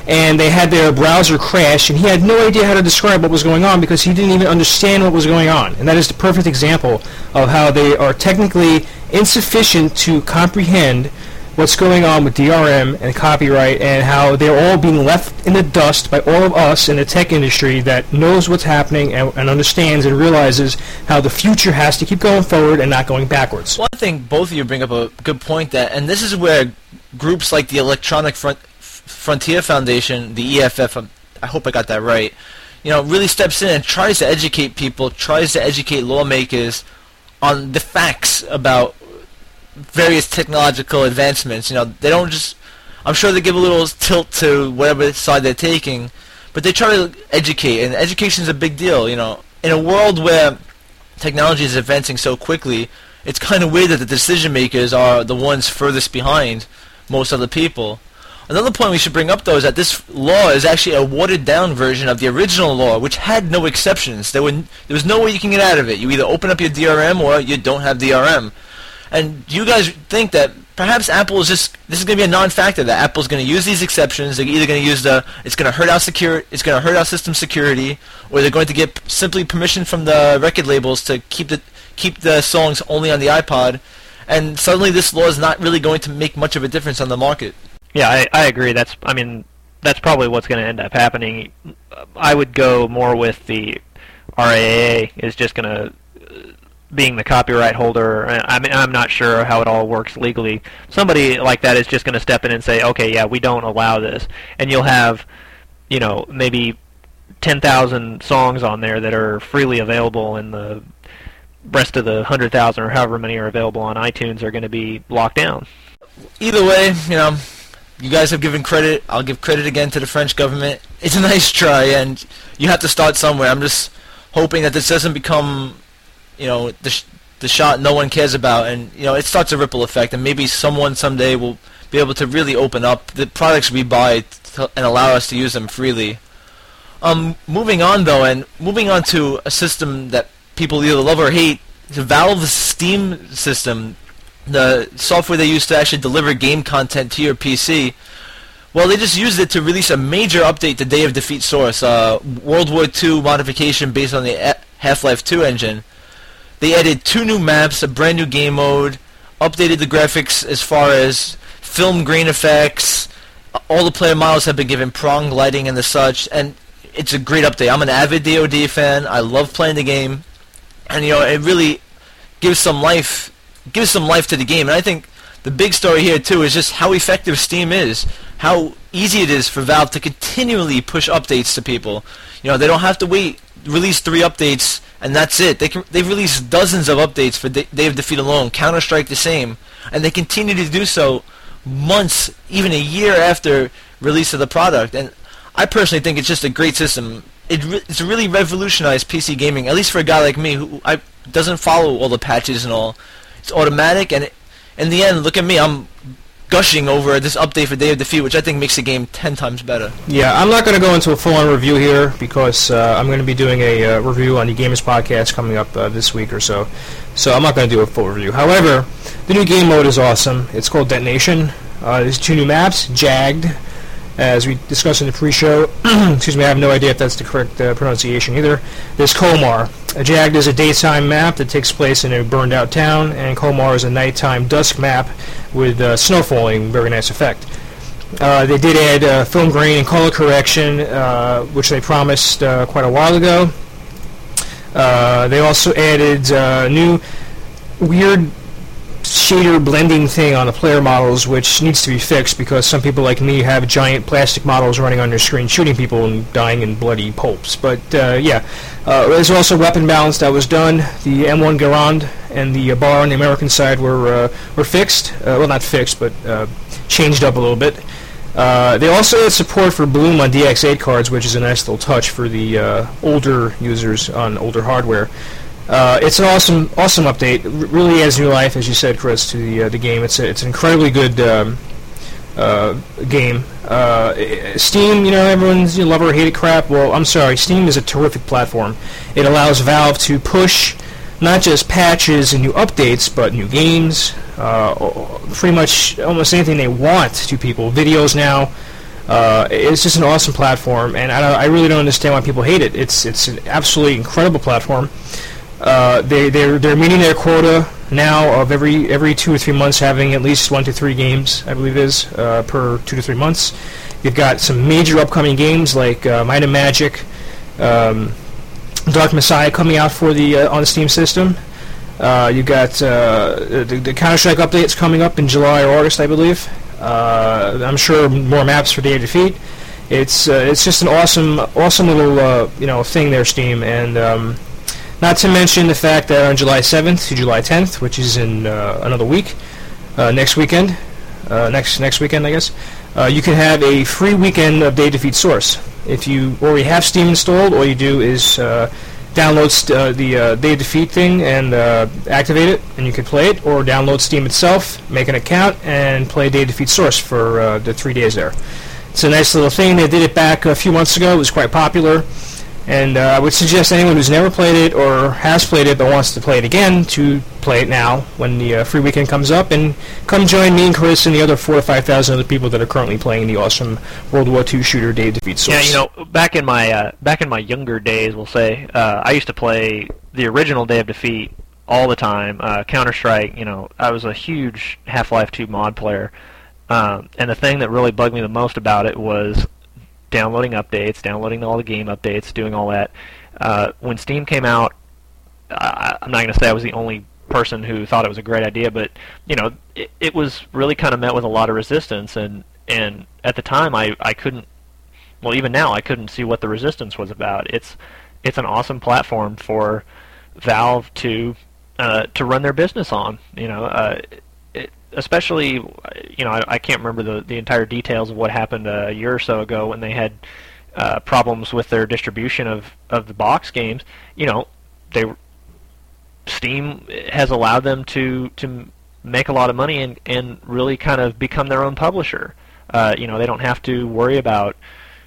and they had their browser crash, and he had no idea how to describe what was going on because he didn't even understand what was going on. And that is the perfect example of how they are technically insufficient to comprehend what's going on with D R M and copyright, and how they're all being left in the dust by all of us in the tech industry that knows what's happening and, and understands and realizes how the future has to keep going forward and not going backwards. Well, I think both of you bring up a good point, that, and this is where groups like the Electronic Front, Frontier Foundation, the E F F, I hope I got that right, you know, really steps in and tries to educate people, tries to educate lawmakers on the facts about various technological advancements. You know, they don't just, I'm sure they give a little tilt to whatever side they're taking, but they try to educate, and education is a big deal. You know, in a world where technology is advancing so quickly, it's kind of weird that the decision makers are the ones furthest behind most other people. Another point we should bring up, though, is that this law is actually a watered-down version of the original law, which had no exceptions. There, were, there was no way you can get out of it. You either open up your D R M or you don't have D R M. And do you guys think that perhaps Apple is just, this is going to be a non-factor, that Apple's going to use these exceptions, they're either going to use the, it's going to hurt our secure, it's going to hurt our system security, or they're going to get simply permission from the record labels to keep the, keep the songs only on the iPod, and suddenly this law is not really going to make much of a difference on the market. Yeah, I, I agree. That's, I mean, that's probably what's going to end up happening. I would go more with the R A A is just going to, being the copyright holder. I mean, I'm not sure how it all works legally. Somebody like that is just going to step in and say, okay, yeah, we don't allow this. And you'll have, you know, maybe ten thousand songs on there that are freely available, and the rest of the one hundred thousand or however many are available on iTunes are going to be locked down. Either way, you know, you guys have given credit. I'll give credit again to the French government. It's a nice try, and you have to start somewhere. I'm just hoping that this doesn't become, you know, the sh- the shot no one cares about, and you know, it starts a ripple effect, and maybe someone someday will be able to really open up the products we buy to, and allow us to use them freely. Um, moving on though, and moving on to a system that people either love or hate, the Valve's Steam system, the software they use to actually deliver game content to your P C. Well, they just used it to release a major update to Day of Defeat Source, uh, World War Two modification based on the Half-Life two engine. They added two new maps, a brand new game mode, updated the graphics as far as film grain effects. All the player models have been given prong lighting and the such, and it's a great update. I'm an avid D O D fan. I love playing the game, and you know, it really gives some life, gives some life to the game. And I think the big story here too is just how effective Steam is, how easy it is for Valve to continually push updates to people. You know, they don't have to wait, release three updates, and that's it. They can, they've released dozens of updates for Day of Defeat alone, Counter-Strike the same, and they continue to do so months, even a year after release of the product. And I personally think it's just a great system. It re- it's really revolutionized P C gaming, at least for a guy like me who I, doesn't follow all the patches and all. It's automatic, and it, in the end, look at me, I'm gushing over this update for Day of Defeat, which I think makes the game ten times better. Yeah, I'm not going to go into a full-on review here because uh, I'm going to be doing a uh, review on the Gamers Podcast coming up uh, this week or so. So I'm not going to do a full review. However, the new game mode is awesome. It's called Detonation. Uh, there's two new maps, Jagged, as we discussed in the pre-show. Excuse me, I have no idea if that's the correct uh, pronunciation either. There's Colmar. Uh, Jagged is a daytime map that takes place in a burned-out town, and Colmar is a nighttime dusk map with uh, snow falling, very nice effect. Uh, they did add uh, film grain and color correction, uh, which they promised uh, quite a while ago. Uh, they also added uh, new weird shader blending thing on the player models, which needs to be fixed because some people like me have giant plastic models running on their screen shooting people and dying in bloody pulps. But uh, yeah, uh, there's also weapon balance that was done. The M one Garand and the uh, bar on the American side were uh, were fixed. Uh, well, not fixed, but uh, changed up a little bit. Uh, they also had support for Bloom on D X eight cards, which is a nice little touch for the uh, older users on older hardware. Uh, it's an awesome, awesome update. R- really adds new life, as you said, Chris, to the uh, the game. It's a, it's an incredibly good um, uh, game. Uh, Steam, you know, everyone's you know, love or hate it crap. Well, I'm sorry. Steam is a terrific platform. It allows Valve to push not just patches and new updates, but new games, uh, pretty much almost anything they want to people. Videos now. Uh, it's just an awesome platform, and I, don't, I really don't understand why people hate it. It's it's an absolutely incredible platform. Uh, they they're they're meeting their quota now of every every two or three months having at least one to three games, I believe it is, uh, per two to three months. You've got some major upcoming games like uh, Might and Magic, um, Dark Messiah coming out for the uh, on the Steam system. Uh, you got uh, the, the Counter-Strike updates coming up in July or August, I believe. Uh, I'm sure more maps for Day of Defeat. It's uh, it's just an awesome awesome little uh, you know thing there, Steam, and um, not to mention the fact that on July seventh to July tenth, which is in uh, another week, uh, next weekend, uh, next next weekend, I guess, uh, you can have a free weekend of Day of Defeat Source. If you already have Steam installed, all you do is uh, download st- uh, the uh, Day of Defeat thing and uh, activate it, and you can play it, or download Steam itself, make an account, and play Day of Defeat Source for uh, the three days there. It's a nice little thing. They did it back a few months ago. It was quite popular, and uh, I would suggest anyone who's never played it or has played it but wants to play it again to play it now when the uh, free weekend comes up, and come join me and Chris and the other four to five thousand other people that are currently playing the awesome World War Two shooter Day of Defeat Source. Yeah, you know, back in my uh, back in my younger days, we'll say, uh, I used to play the original Day of Defeat all the time. Uh, Counter-Strike, you know, I was a huge Half-Life two mod player, um, and the thing that really bugged me the most about it was downloading updates, downloading all the game updates, doing all that. Uh, when Steam came out, I, I'm not going to say I was the only person who thought it was a great idea, but you know, it, it was really kind of met with a lot of resistance, and and at the time I, I couldn't, well even now I couldn't see what the resistance was about. It's it's an awesome platform for Valve to uh, to run their business on. You know, uh, it, especially you know I, I can't remember the the entire details of what happened a year or so ago when they had uh, problems with their distribution of of the box games. You know, they Steam has allowed them to to make a lot of money and, and really kind of become their own publisher. Uh, you know, they don't have to worry about.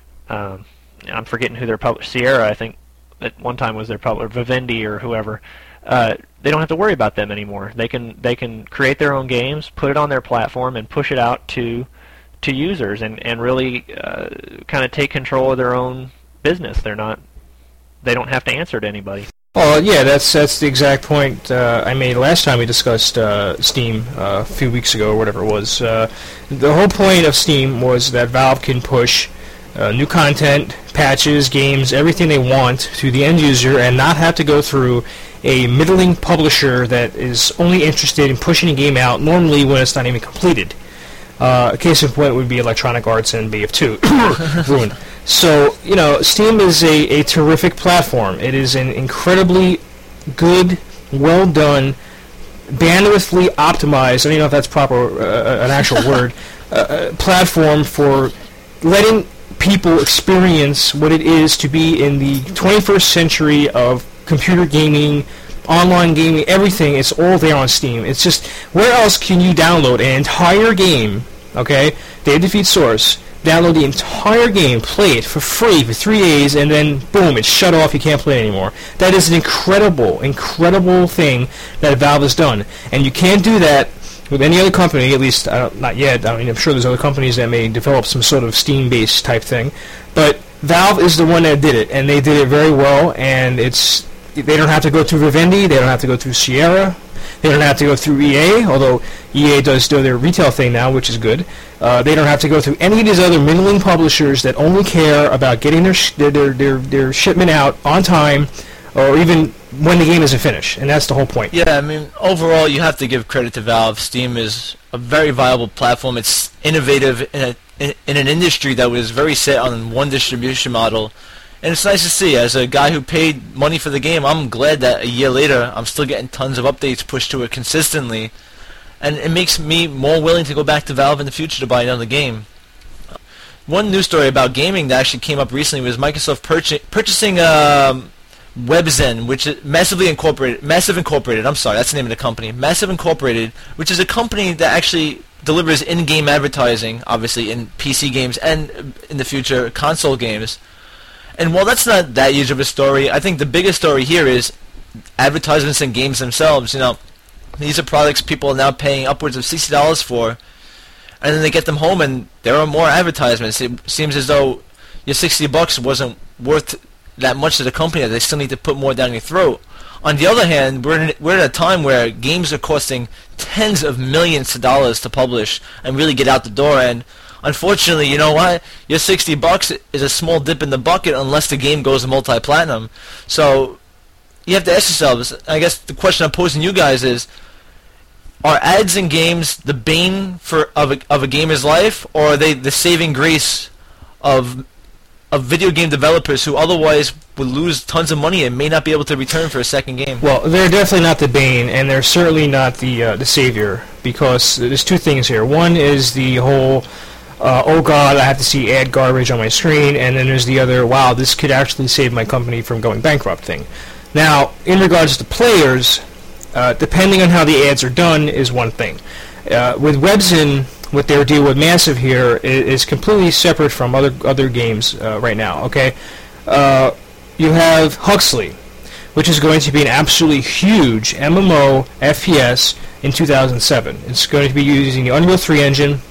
Um, I'm forgetting who their publisher. Sierra, I think, at one time was their publisher. Vivendi or whoever. Uh, they don't have to worry about them anymore. They can they can create their own games, put it on their platform, and push it out to to users, and and really uh, kind of take control of their own business. They're not. They don't have to answer to anybody. Oh yeah, that's that's the exact point uh, I made last time we discussed uh, Steam uh, a few weeks ago or whatever it was. Uh, the whole point of Steam was that Valve can push uh, new content, patches, games, everything they want to the end user, and not have to go through a middling publisher that is only interested in pushing a game out normally when it's not even completed. Uh, a case in point would be Electronic Arts and B F two. Ruined. So, you know, Steam is a, a terrific platform. It is an incredibly good, well-done, bandwidthly optimized, I don't know if that's proper, uh, an actual word, uh, platform for letting people experience what it is to be in the twenty-first century of computer gaming, online gaming, everything. It's all there on Steam. It's just, where else can you download an entire game, okay, Day of Defeat Source, download the entire game, play it for free for three days, and then boom, it's shut off, you can't play it anymore. That is an incredible, incredible thing that Valve has done. And you can't do that with any other company, at least uh, not yet. I mean, I'm sure there's other companies that may develop some sort of Steam-based type thing. But Valve is the one that did it, and they did it very well, and it's they don't have to go through Vivendi, they don't have to go through Sierra, they don't have to go through E A, although E A does do their retail thing now, which is good. Uh, they don't have to go through any of these other middling publishers that only care about getting their, sh- their, their, their, their shipment out on time, or even when the game isn't finished, and that's the whole point. Yeah, I mean, overall, you have to give credit to Valve. Steam is a very viable platform. It's innovative in, a, in, in an industry that was very set on one distribution model. And it's nice to see. As a guy who paid money for the game, I'm glad that a year later I'm still getting tons of updates pushed to it consistently. And it makes me more willing to go back to Valve in the future to buy another game. One news story about gaming that actually came up recently was Microsoft purch- purchasing um, WebZen, which is Massively Incorporated. Massive Incorporated, I'm sorry, that's the name of the company. Massive Incorporated, which is a company that actually delivers in-game advertising, obviously, in P C games and, in the future, console games. And while that's not that huge of a story, I think the biggest story here is advertisements in games themselves. You know, these are products people are now paying upwards of sixty dollars for. and then they get them home, and there are more advertisements. It seems as though your sixty bucks wasn't worth that much to the company, that they still need to put more down your throat. On the other hand, we're in, we're at a time where games are costing tens of millions of dollars to publish and really get out the door, and unfortunately, you know what? Your sixty bucks is a small dip in the bucket unless the game goes multi-platinum. So you have to ask yourselves, I guess the question I'm posing you guys is, are ads in games the bane for of a, of a gamer's life, or are they the saving grace of of video game developers who otherwise would lose tons of money and may not be able to return for a second game? Well, they're definitely not the bane, and they're certainly not the uh, the savior, because there's two things here. One is the whole, uh, oh God, I have to see ad garbage on my screen, and then there's the other, wow, this could actually save my company from going bankrupt thing. Now, in regards to players, uh, depending on how the ads are done is one thing. Uh, with Webzen, what they deal with Massive here is, is completely separate from other other games uh, right now. Okay, uh, you have Huxley, which is going to be an absolutely huge M M O F P S in two thousand seven. It's going to be using the Unreal three engine.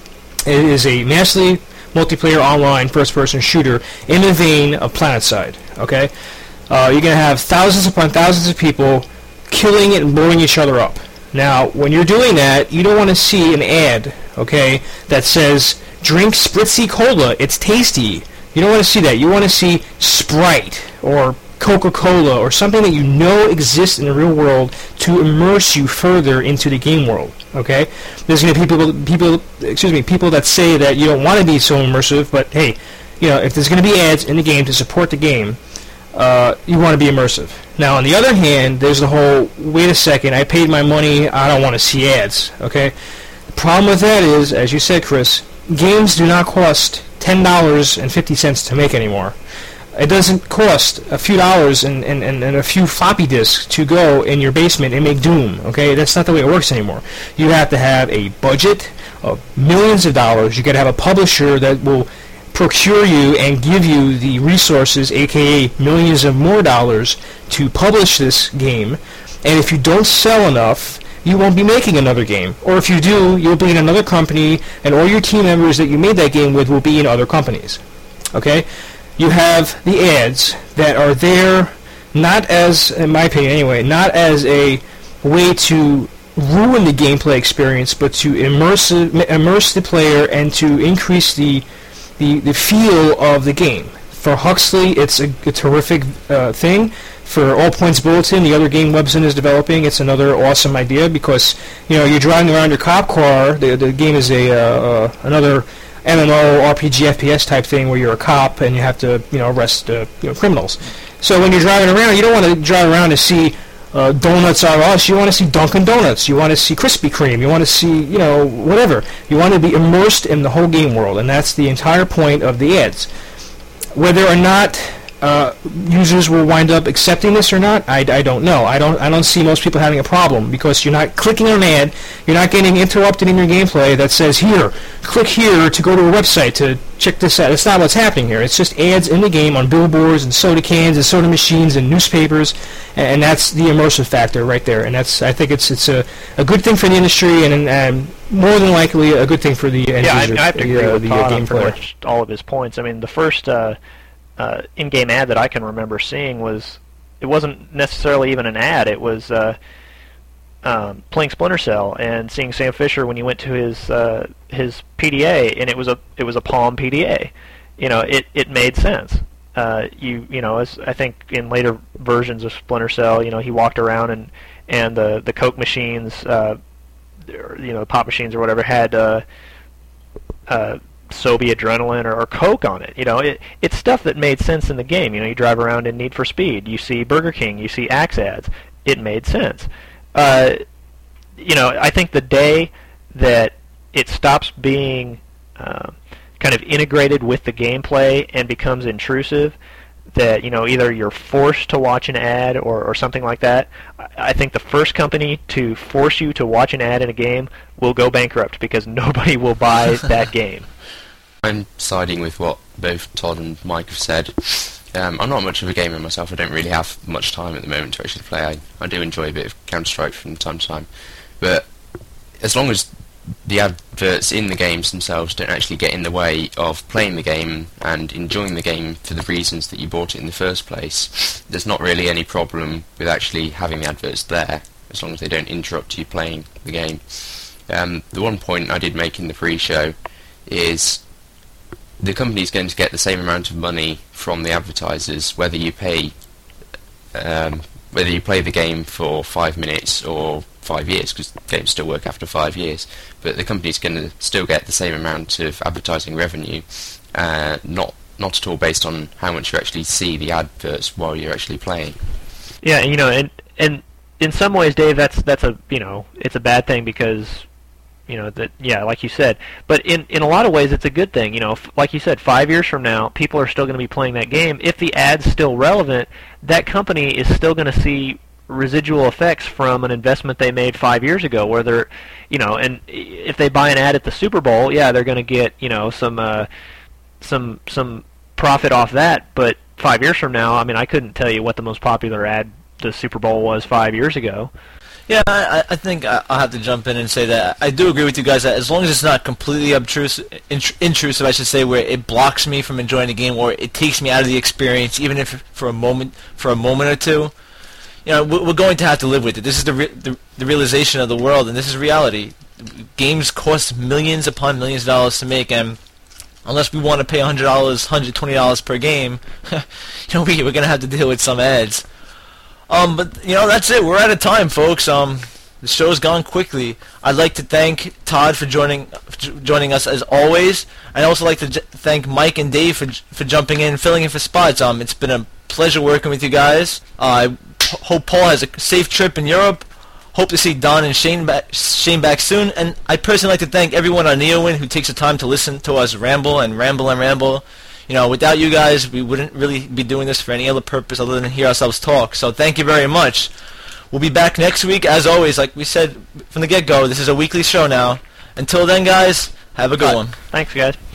It is a massively multiplayer online first-person shooter in the vein of PlanetSide. Okay, uh, you're going to have thousands upon thousands of people killing it and blowing each other up. Now, when you're doing that, you don't want to see an ad, okay, that says, drink Spritzy Cola, it's tasty. You don't want to see that. You want to see Sprite or Coca-Cola or something that you know exists in the real world to immerse you further into the game world, okay? There's going to be people, people, excuse me, people that say that you don't want to be so immersive, but hey, you know, if there's going to be ads in the game to support the game, uh, you want to be immersive. Now, on the other hand, there's the whole, wait a second, I paid my money, I don't want to see ads, okay? The problem with that is, as you said, Chris, games do not cost ten dollars and fifty cents to make anymore. It doesn't cost a few dollars and, and, and, and a few floppy disks to go in your basement and make Doom, okay? That's not the way it works anymore. You have to have a budget of millions of dollars. You got to have a publisher that will procure you and give you the resources, aka millions of more dollars, to publish this game. And if you don't sell enough, you won't be making another game. Or if you do, you'll be in another company, and all your team members that you made that game with will be in other companies. Okay? You have the ads that are there not as, in my opinion anyway, not as a way to ruin the gameplay experience, but to immerse immerse the player and to increase the the, the feel of the game. For Huxley, it's a, a terrific uh, thing. For All Points Bulletin, the other game Webzen is developing, it's another awesome idea because, you know, you're driving around your cop car. The, the game is a uh, uh, another M M O, R P G, F P S type thing where you're a cop and you have to, you know, arrest uh, you know, criminals. So when you're driving around, you don't want to drive around to see uh, Donuts R Us. You want to see Dunkin' Donuts. You want to see Krispy Kreme. You want to see, you know, whatever. You want to be immersed in the whole game world, and that's the entire point of the ads. Whether or not uh, users will wind up accepting this or not, I, I don't know. I don't I don't see most people having a problem because you're not clicking on an ad, you're not getting interrupted in your gameplay that says, here, click here to go to a website to check this out. That's not what's happening here. It's just ads in the game on billboards and soda cans and soda machines and newspapers, and, and that's the immersive factor right there. And that's I think it's it's a, a good thing for the industry and, and more than likely a good thing for the end yeah, user, I, I have to agree the, with the Todd game on pretty player. much all of his points. I mean, the first uh, uh, in-game ad that I can remember seeing was, it wasn't necessarily even an ad. It was uh, um, playing Splinter Cell and seeing Sam Fisher when he went to his uh, his P D A, and it was a it was a Palm P D A. You know, it it made sense. Uh, you you know, as I think in later versions of Splinter Cell, you know, he walked around and and the the Coke machines. Uh, you know, the pop machines or whatever had uh, uh, Sobe Adrenaline or, or Coke on it. You know, it, it's stuff that made sense in the game. You know, you drive around in Need for Speed, you see Burger King, you see Axe ads. It made sense. Uh, you know, I think the day that it stops being uh, kind of integrated with the gameplay and becomes intrusive, that, you know, either you're forced to watch an ad or, or something like that, I think the first company to force you to watch an ad in a game will go bankrupt because nobody will buy that game. I'm siding with what both Todd and Mike have said. Um, I'm not much of a gamer myself. I don't really have much time at the moment to actually play. I, I do enjoy a bit of Counter-Strike from time to time. But as long as the adverts in the games themselves don't actually get in the way of playing the game and enjoying the game for the reasons that you bought it in the first place, there's not really any problem with actually having the adverts there, as long as they don't interrupt you playing the game. Um, the one point I did make in the pre-show is the company's going to get the same amount of money from the advertisers whether you pay um, whether you play the game for five minutes or five years, because games still work after five years, but the company's going to still get the same amount of advertising revenue, uh, not not at all based on how much you actually see the adverts while you're actually playing. Yeah, you know, and and in some ways, Dave, that's that's a you know it's a bad thing because you know that yeah, like you said, but in in a lot of ways, it's a good thing. You know, f- like you said, five years from now, people are still going to be playing that game. If the ad's still relevant, that company is still going to see residual effects from an investment they made five years ago, where they're, you know, and if they buy an ad at the Super Bowl, yeah, they're going to get, you know, some, uh, some, some profit off that. But five years from now, I mean, I couldn't tell you what the most popular ad the Super Bowl was five years ago. Yeah, I, I think I'll have to jump in and say that I do agree with you guys that as long as it's not completely obtrusive, int- intrusive, I should say, where it blocks me from enjoying the game or it takes me out of the experience, even if for a moment, for a moment or two. You know, we're going to have to live with it. This is the, re- the the realization of the world, and this is reality. Games cost millions upon millions of dollars to make, and unless we want to pay one hundred dollars, one hundred twenty dollars per game, you know, we, we're going to have to deal with some ads. Um, but, you know, that's it. We're out of time, folks. Um, the show's gone quickly. I'd like to thank Todd for joining for joining us as always. I'd also like to j- thank Mike and Dave for for jumping in and filling in for spots. Um, it's been a pleasure working with you guys. Uh, I hope Paul has a safe trip in Europe. Hope to see Don and Shane back, Shane back soon. And I personally like to thank everyone on NeoWin who takes the time to listen to us ramble and ramble and ramble. You know, without you guys, we wouldn't really be doing this for any other purpose other than hear ourselves talk. So thank you very much. We'll be back next week, as always. Like we said from the get-go, this is a weekly show now. Until then, guys, have a good one. Thanks, guys.